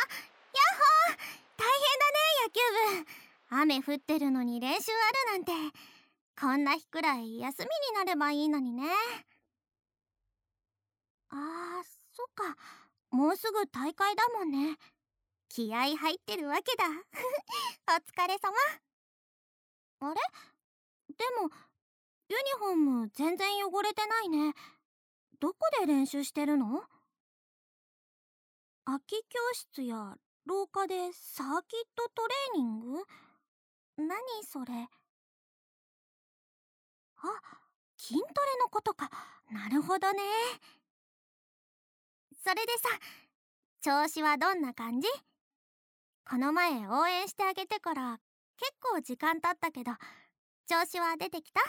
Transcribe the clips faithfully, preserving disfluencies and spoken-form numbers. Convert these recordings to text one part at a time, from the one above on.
ヤッホー、大変だね、野球部。雨降ってるのに練習あるなんて。こんな日くらい休みになればいいのにね。あー、そっか。もうすぐ大会だもんね。気合い入ってるわけだ。お疲れ様。あれ？でもユニフォーム全然汚れてないね。どこで練習してるの？空き教室や廊下でサーキットトレーニング？何それ？あ、筋トレのことか。なるほどね。それでさ、調子はどんな感じ？この前応援してあげてから結構時間経ったけど、調子は出てきた？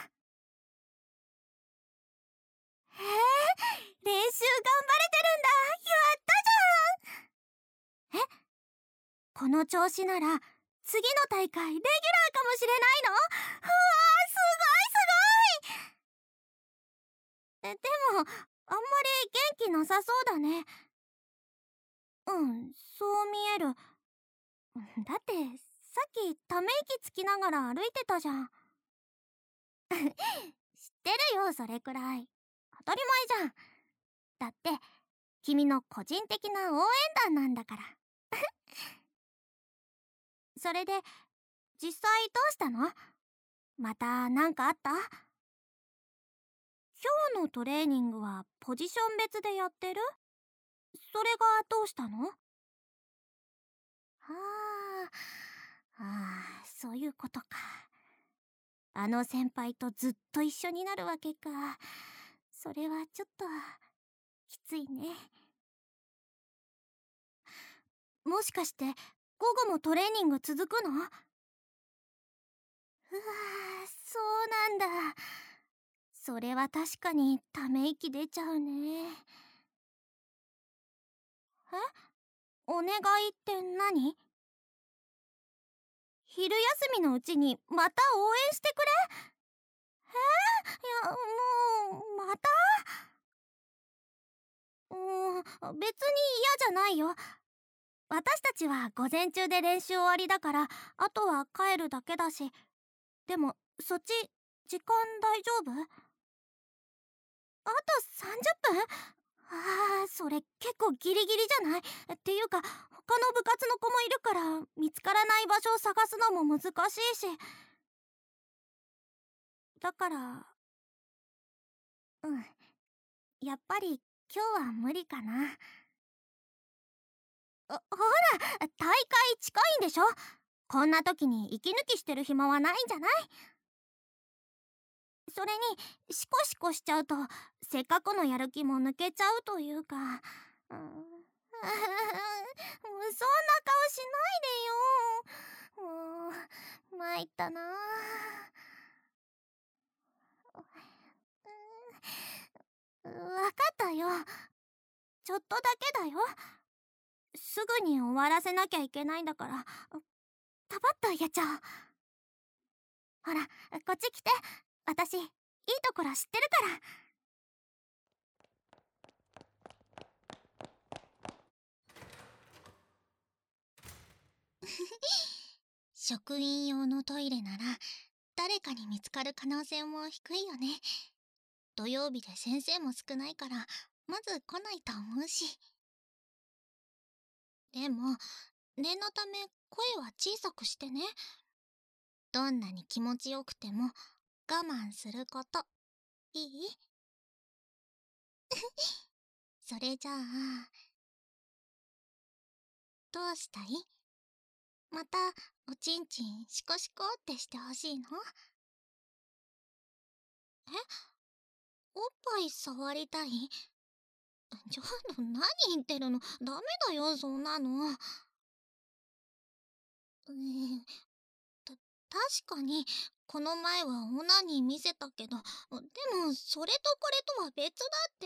へえ、練習頑張れてるんだ。やったじゃん。え、この調子なら次の大会レギュラーかもしれないの？うわー、すごいすごい。え、でもあんまり元気なさそうだね。うん、そう見える。だってさっきため息つきながら歩いてたじゃん。知ってるよ、それくらい。当たり前じゃん。だって君の個人的な応援団なんだから。それで実際どうしたの？また何かあった？今日のトレーニングはポジション別でやってる？それがどうしたの？あーあー、そういうことか。あの先輩とずっと一緒になるわけか。それはちょっときついね。もしかして午後もトレーニング続くの？うわー、そうなんだ。それは確かにため息出ちゃうね。え？お願いって何？昼休みのうちにまた応援してくれ？えー、いや、もうまた？うーん、別に嫌じゃないよ。私たちは午前中で練習終わりだから、あとは帰るだけだし。でもそっち時間大丈夫？あとさんじゅっぷん？あー、それ結構ギリギリじゃない？っていうか他の部活の子もいるから見つからない場所を探すのも難しいし。だからうん、やっぱり今日は無理かな。ほほら、大会近いんでしょ？こんな時に息抜きしてる暇はないんじゃない？それにシコシコしちゃうとせっかくのやる気も抜けちゃうというか、うん、もうそんな顔しないでよ。もう参ったな。うん、分かったよ。ちょっとだけだよ。すぐに終わらせなきゃいけないんだから、パパッとやっちゃおう。ほら、こっち来て。私いいところ知ってるから。職員用のトイレなら誰かに見つかる可能性も低いよね。土曜日で先生も少ないからまず来ないと思うし。でも念のため声は小さくしてね。どんなに気持ちよくても我慢すること。いい？それじゃあどうしたい？またおちんちんシコシコってしてほしいの？え？おっぱい触りたい？ちょっと何言ってるの？ダメだよ、そんなの。うん、た、確かにこの前はオナニー見せたけど、でもそれとこれとは別だって。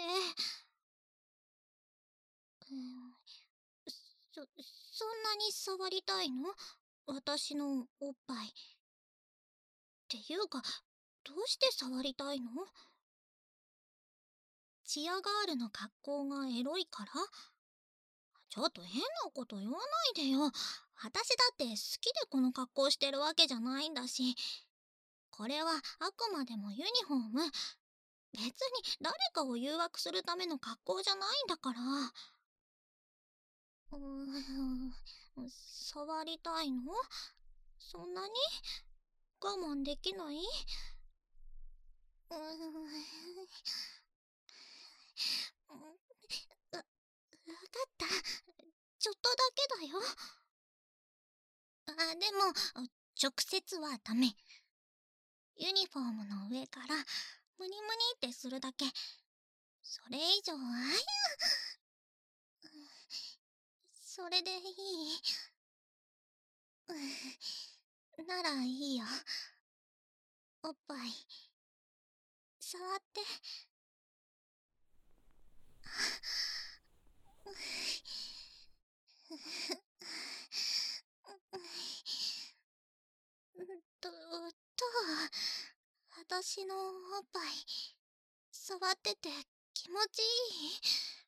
うん、そ、そんなに触りたいの？私のおっぱい。っていうか、どうして触りたいの？チアガールの格好がエロいから？ ちょっと変なこと言わないでよ。私だって好きでこの格好してるわけじゃないんだし。これはあくまでもユニフォーム。別に誰かを誘惑するための格好じゃないんだから。うーん、触りたいの？そんなに我慢できない？うーん、わ、わかった。ちょっとだけだよ。あ、でも、直接はダメ。ユニフォームの上から、ムニムニってするだけ。それ以上は、それでいい。ならいいよ。おっぱい、触って。と、と、私のおっぱい、触ってて気持ちいい？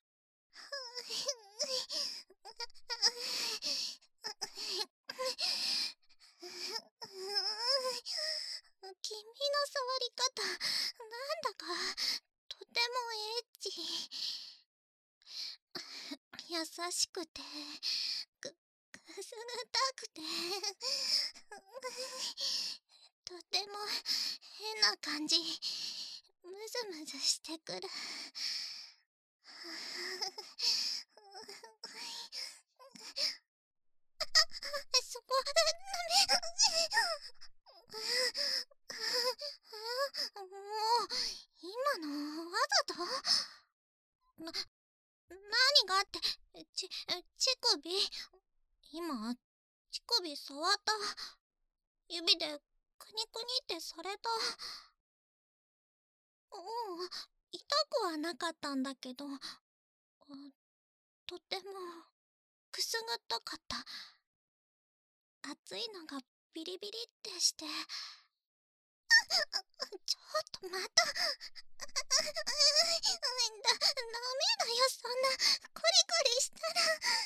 君の触り方、なんだか、とてもエッチ。優しくて、く、くすぐったくて、とても変な感じ。ムズムズしてくる。そこ、ダメ。もう、今のわざと？な、何がって、ち、乳首？今、乳首触った。指でクニクニってされた。うん、痛くはなかったんだけど、とてもくすぐったかった。熱いのがビリビリってして。ちょっとまた。だ、ダメだよ、そんなコリコリしたら。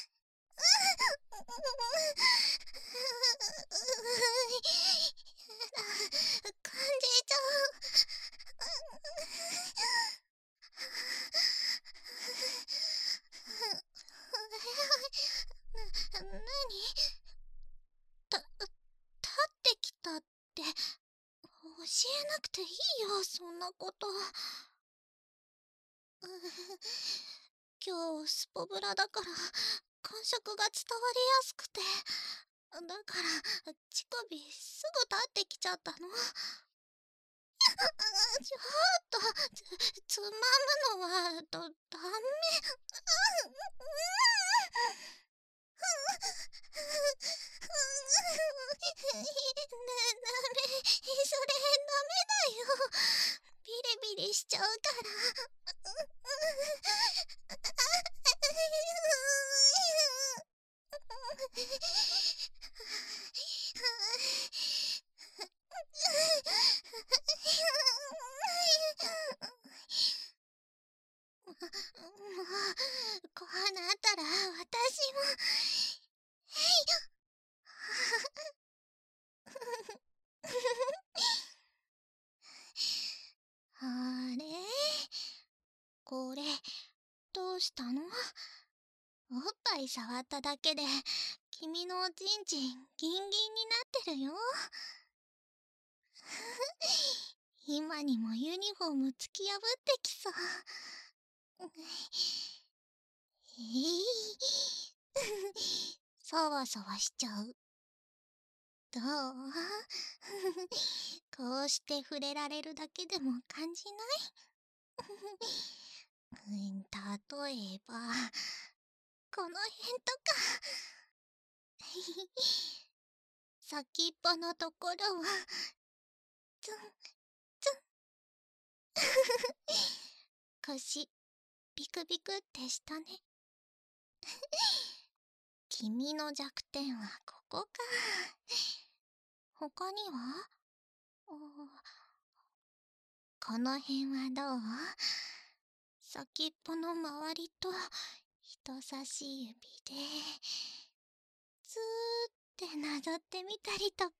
やだ、感じちゃう。な、なに？た、立ってきたって、教えなくていいよ、そんなこと。今日スポブラだから感触が伝わりやすくて、だから乳首すぐ立ってきちゃったの。ちょっと、つ、つまむのは、だ、ダメ。ダメ、それダメだよ。ビリビリしちゃうから。もう、こうなったら私も、えい。あれ？これ、どうしたの？おっぱい触っただけで、君のおちんちんギンギンになってるよ。今にもユニフォーム突き破ってきそう。えい、そわそわしちゃう。どう？こうして触れられるだけでも感じない？うん、例えば、この辺とか。先っぽのところは、ツン、ツン。腰、ビクビクってしたね。君の弱点はここか。他には？この辺はどう？先っぽの周りと人差し指でずーってなぞってみたりとか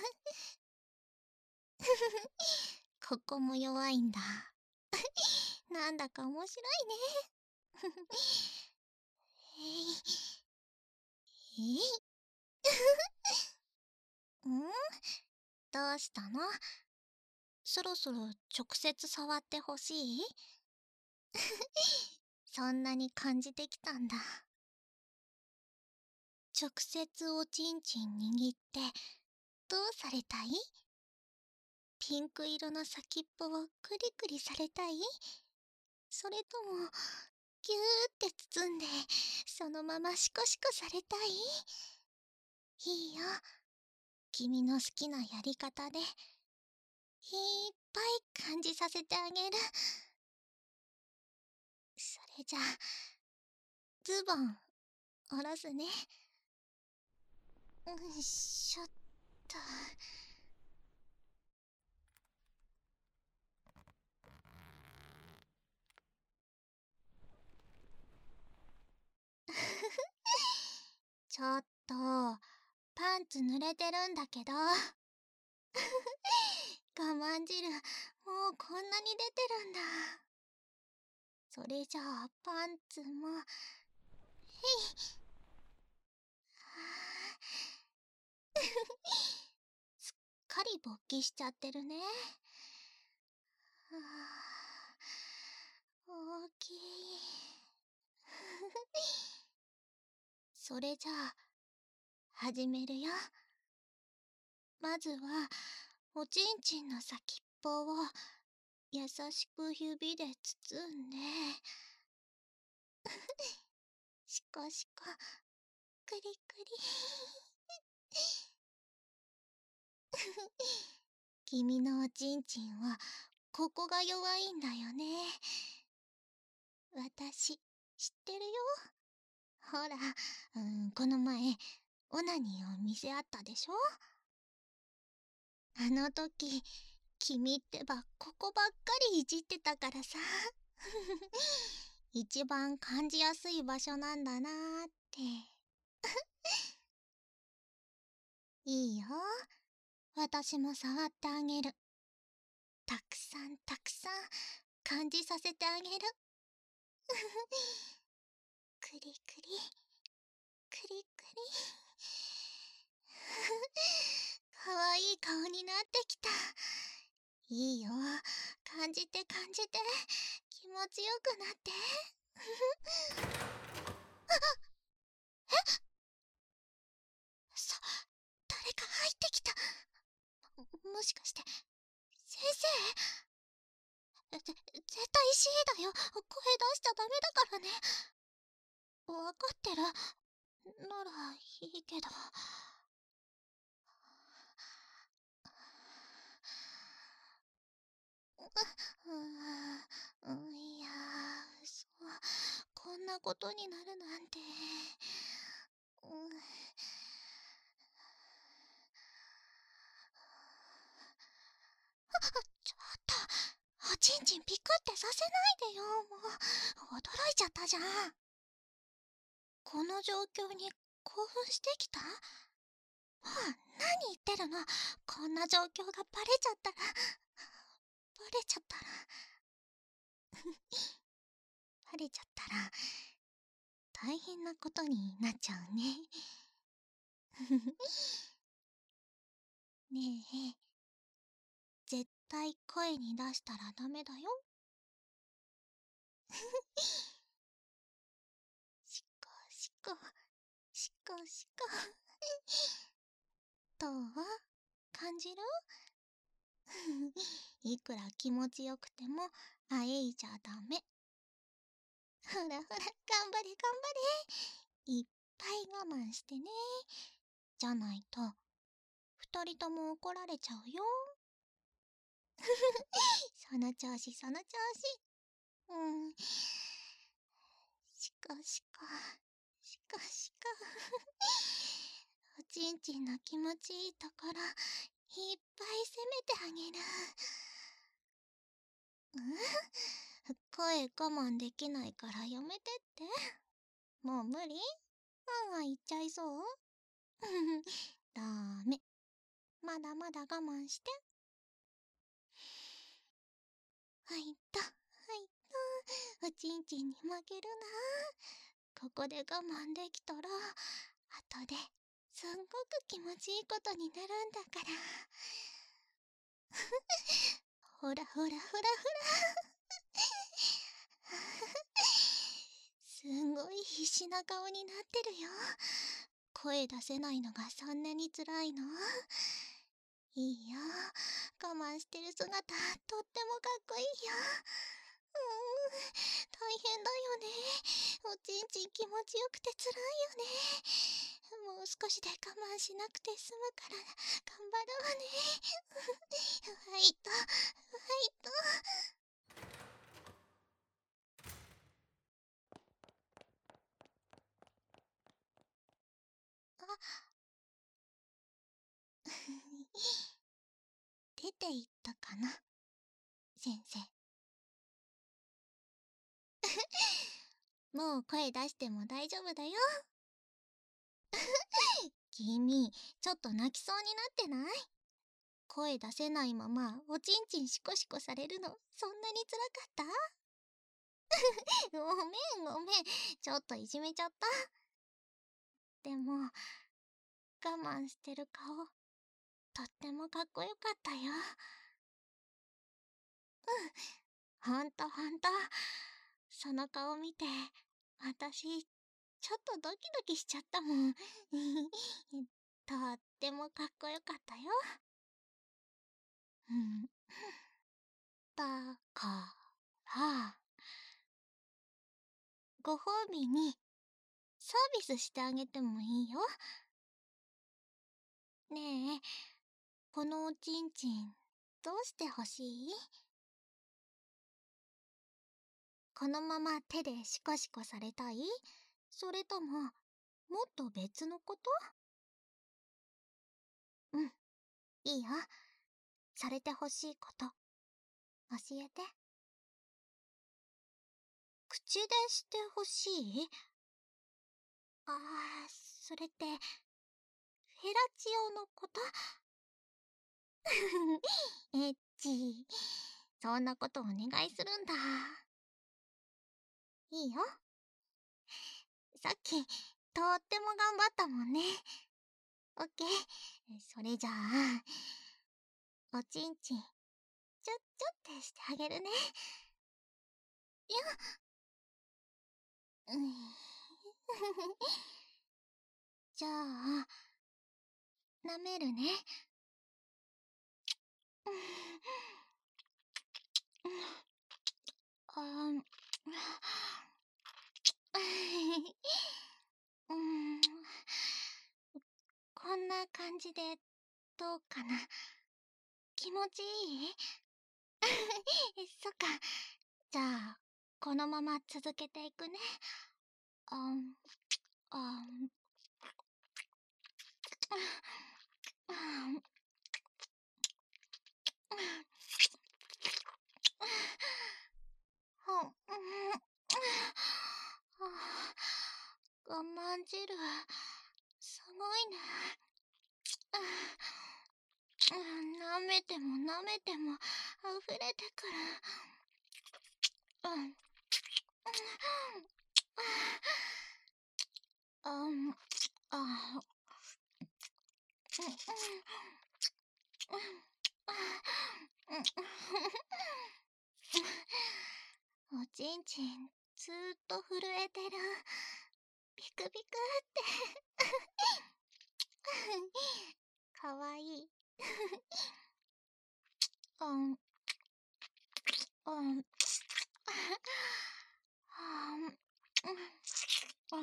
ここも弱いんだ。なんだか面白いね。えいえいんどうしたの？そろそろ直接触ってほしい？そんなに感じてきたんだ。直接おちんちん握ってどうされたい？ピンク色の先っぽをクリクリされたい？それともギューって包んでそのままシコシコされたい？いいよ、君の好きなやり方でいっぱい感じさせてあげる。それじゃあズボン下ろすね。よいしょっと。ちょっとパンツ濡れてるんだけど。我慢汁もうこんなに出てるんだ。それじゃあパンツもへい。すっかり勃起しちゃってるね。はあ、大きい。それじゃあ始めるよ。まずはおちんちんの先っぽを優しく指で包んでシコシコクリクリ。君のおちんちんはここが弱いんだよね。私知ってるよ。ほら、うん、この前オナニーを見せ合ったでしょ。あの時君ってばここばっかりいじってたからさ。一番感じやすい場所なんだなーって。いいよ、私も触ってあげる。たくさんたくさん感じさせてあげる。クリクリクリクリ。かわいい顔になってきた。いいよ、感じて感じて気持ちよくなって。え？さ、誰か入ってきた。もしかして先生？ぜ絶対 シー だよ。声出しちゃダメだからね。わかってるならいいけど。う、うん、いや、そう、こんなことになるなんて。うん、ちょっと、おちんちんピクってさせないでよ。もう驚いちゃったじゃん。この状況に興奮してきた？もう何言ってるの。こんな状況がバレちゃったらバレちゃったらバレちゃったら大変なことになっちゃうね。ねえ、絶対声に出したらダメだよ。しこしこしこしこ。どう？感じる？いくら気持ちよくてもあえいじゃダメ。ほらほら、頑張れ頑張れ。いっぱい我慢してね。じゃないと二人とも怒られちゃうよ。その調子その調子。うん。しこしこしこしこ。おちんちんの気持ちいいところいっぱい攻めてあげる。うん、声我慢できないからやめてって。 もう無理？うんは言っちゃいそう？ダメ。まだまだ我慢して。はいった、はいった。おちんちんに負けるな。ここで我慢できたら、後ですんごく気持ちいいことになるんだから。ほらほらほらほら。すんごい必死な顔になってるよ。声出せないのがそんなに辛いの？いいよ。我慢してる姿、とってもかっこいいよ。うーん、大変だよね。おちんちん気持ちよくて辛いよね。もう少しで我慢しなくて済むから頑張るわね。ファイト、ファイト。あ出て行ったかな、先生。もう声出しても大丈夫だよ。君、ちょっと泣きそうになってない？声出せないままおちんちんシコシコされるのそんなに辛かった？ごめんごめん、ちょっといじめちゃった。でも我慢してる顔とってもかっこよかったよ。うん、ほんとほんと。その顔見て私ちょっとドキドキしちゃったもん。とってもかっこよかったよ。うん、だからご褒美にサービスしてあげてもいいよ。ねえ、このおちんちんどうしてほしい？このまま手でシコシコされたい？それとももっと別のこと？うん、いいよ。されてほしいこと教えて。口でしてほしい？ああ、それってフェラチオのこと？エッチ。そんなことお願いするんだ。いいよ。さっきとっても頑張ったもんね。オッケー。それじゃあおちんちんちょちょってしてあげるね。よっ。うん、じゃあ舐めるね。あんうん、こんな感じでどうかな？気持ちいい？そっか。じゃあこのまま続けていくね。あんあんあんはん我慢汁すごいね。舐めても舐めても溢れてくる。うんあんあおちんちんずーっと震えてる。ピクピクってかわいい。うんうんうん。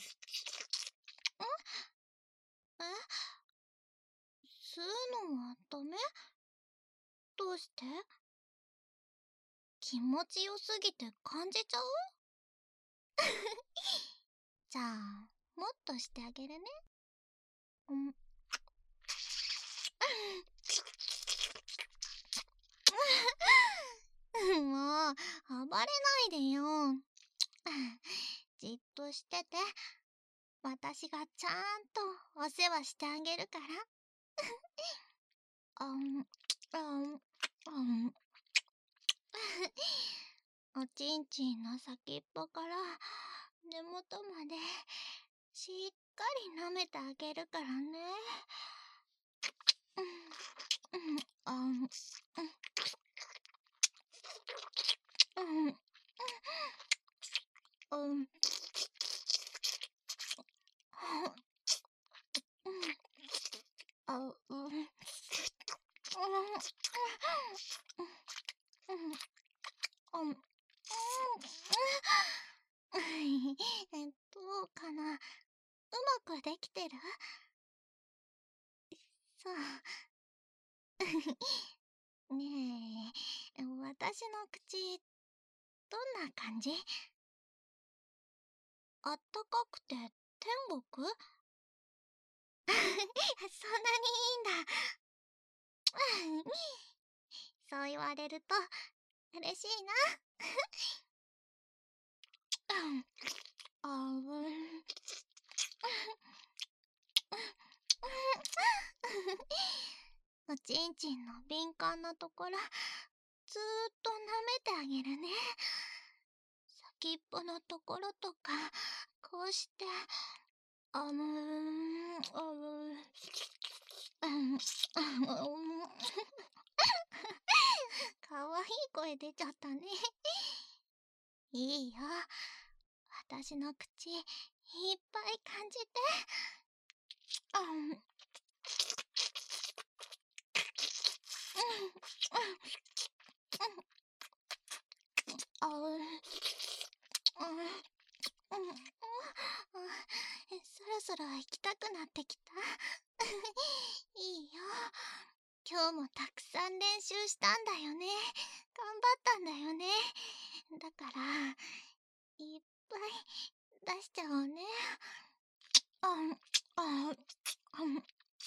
え、吸うのはダメ？どうして？気持ちよすぎて感じちゃう？じゃあもっとしてあげるね。うん。もう暴れないでよ。じっとっしてて。私がちゃんとお世話してあげるから。あん、あん、あん。おちんちんの先っぽから根元までしっかり舐めてあげるからね。うん、うん、あん、うん、うん、うん、うん、あ、うん、うん、うん、うん、え、どうかな。うまくできてる？そう。ねえ、私の口、どんな感じ？あったかくて天国？そんなにいいんだ。そう言われると嬉しいな。あぶん。おちんちんの敏感なところずーっと舐めてあげるね。先っぽのところとかこうしてあむーん、あむーん、あむあむかわいい声出ちゃったね。いいよ、私の口いっぱい感じて。あん、あう、うん、うん、うん、そろそろ行きたくなってきた。いいよ、今日もたくさん練習したんだよね。頑張ったんだよね。だからいっぱい出しちゃおうね。あん、あん、あん。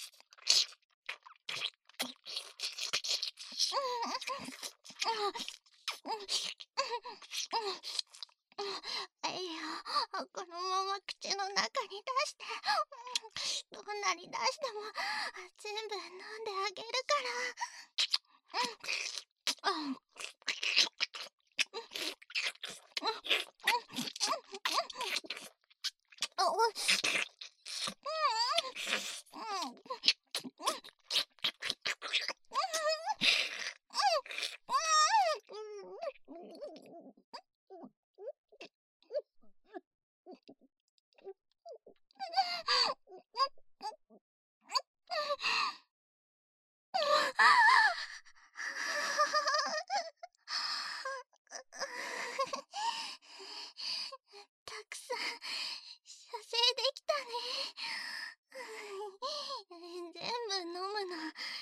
いや、このまま口の中に出して、どんなに出しても全部飲んであげるから。うん。たくさん射精できたね。全部飲むの大変だ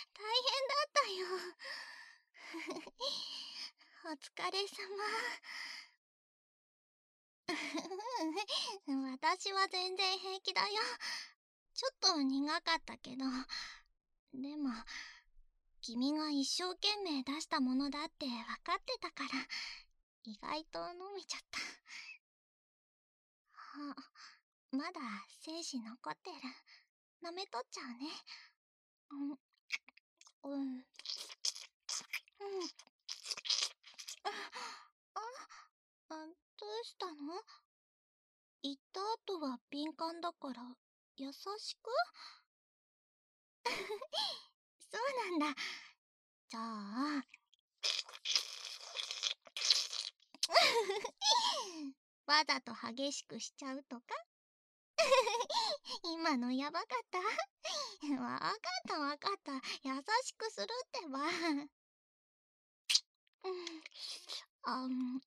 ったよ。お疲れ様。私は全然平気だよ。ちょっと苦かったけど、でも君が一生懸命出したものだって分かってたから意外と飲めちゃった。あ、まだ精子残ってる。舐めとっちゃうね。うん、うん、うん。あ、あ、どうしたの？言った後は敏感だから優しく？そうなんだ。じゃあわざと激しくしちゃうとか？今のやばかった？わかったわかった。優しくするってば。うん、あん、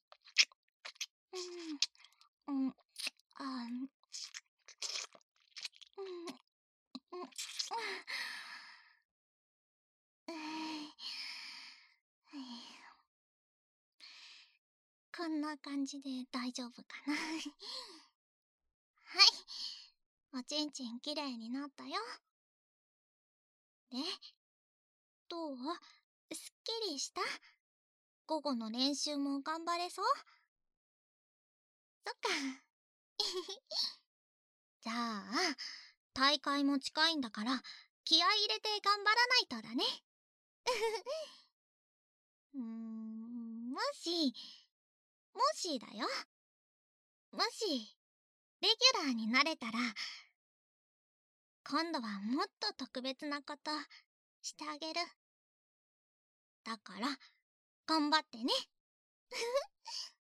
うん、うん、あん、うん、うん、うん。こんな感じで大丈夫かな。はい、おちんちんきれいになったよ。で、どう？すっきりした？午後の練習も頑張れそう？そっか。 じゃあ、大会も近いんだから気合い入れて頑張らないとだね。うーん、もし、もしだよ。もし、レギュラーになれたら、今度はもっと特別なことしてあげる。だから、頑張ってね。